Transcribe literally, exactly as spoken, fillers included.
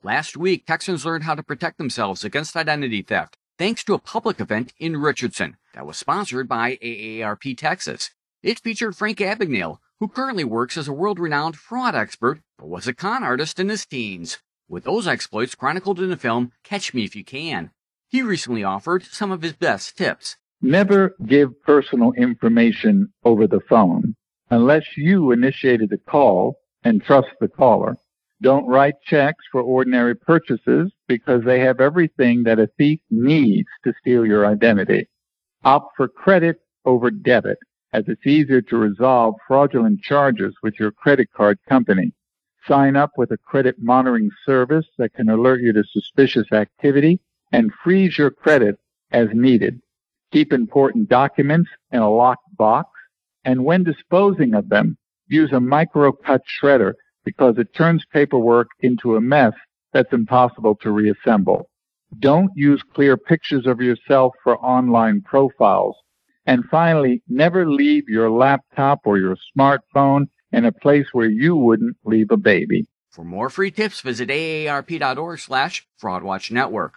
Last week, Texans learned how to protect themselves against identity theft thanks to a public event in Richardson that was sponsored by A A R P Texas. It featured Frank Abagnale, who currently works as a world-renowned fraud expert but was a con artist in his teens, with those exploits chronicled in the film Catch Me If You Can. He recently offered some of his best tips. Never give personal information over the phone unless you initiated the call and trust the caller. Don't write checks for ordinary purchases because they have everything that a thief needs to steal your identity. Opt for credit over debit, as it's easier to resolve fraudulent charges with your credit card company. Sign up with a credit monitoring service that can alert you to suspicious activity and freeze your credit as needed. Keep important documents in a locked box, and when disposing of them, use a micro-cut shredder because it turns paperwork into a mess that's impossible to reassemble. Don't use clear pictures of yourself for online profiles. And finally, never leave your laptop or your smartphone in a place where you wouldn't leave a baby. For more free tips, visit A A R P dot org slash FraudWatch Network.